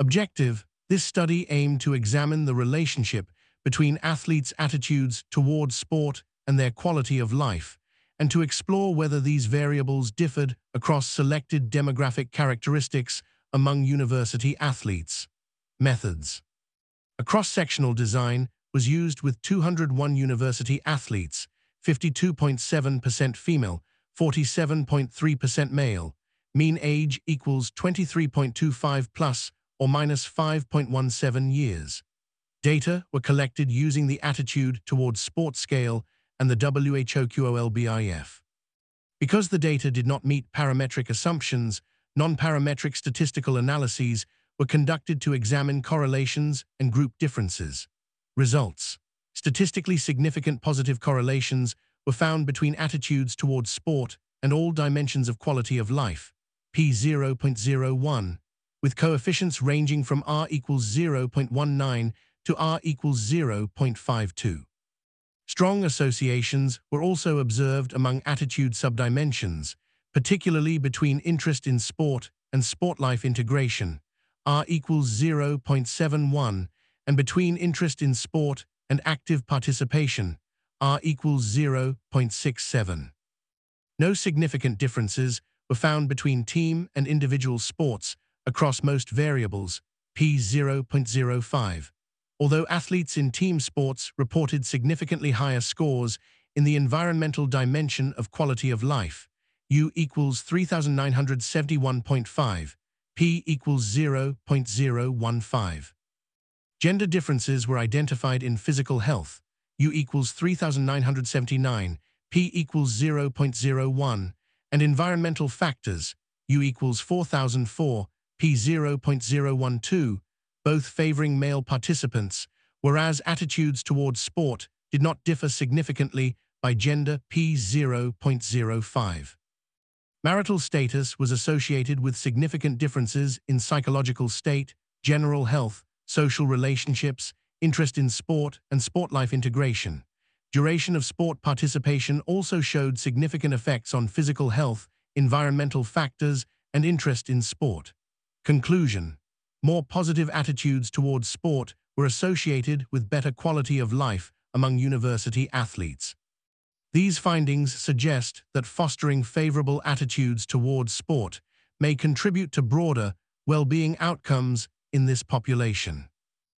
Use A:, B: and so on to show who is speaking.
A: Objective: this study aimed to examine the relationship between athletes' attitudes towards sport and their quality of life, and to explore whether these variables differed across selected demographic characteristics among university athletes. Methods: a cross-sectional design was used with 201 university athletes, 52.7% female, 47.3% male. Mean age equals 23.25 plus or minus 5.17 years. Data were collected using the Attitude Towards Sport scale and the WHO QOL-BIF. Because the data did not meet parametric assumptions, non-parametric statistical analyses were conducted to examine correlations and group differences. Results: statistically significant positive correlations were found between attitudes towards sport and all dimensions of quality of life, p0.01, with coefficients ranging from r equals 0.19 to r equals 0.52. Strong associations were also observed among attitude subdimensions, particularly between interest in sport and sport life integration, r equals 0.71, and between interest in sport and active participation, r equals 0.67. No significant differences were found between team and individual sports across most variables, p0.05, although athletes in team sports reported significantly higher scores in the environmental dimension of quality of life, U equals 3971.5, p equals 0.015. Gender differences were identified in physical health, U equals 3979, p equals 0.01, and environmental factors, U equals 4004, p 0.012, both favoring male participants, whereas attitudes towards sport did not differ significantly by gender, p 0.05. Marital status was associated with significant differences in psychological state, general health, social relationships, interest in sport, and sport life integration. Duration of sport participation also showed significant effects on physical health, environmental factors, and interest in sport. Conclusion: more positive attitudes towards sport were associated with better quality of life among university athletes. These findings suggest that fostering favorable attitudes towards sport may contribute to broader well-being outcomes in this population.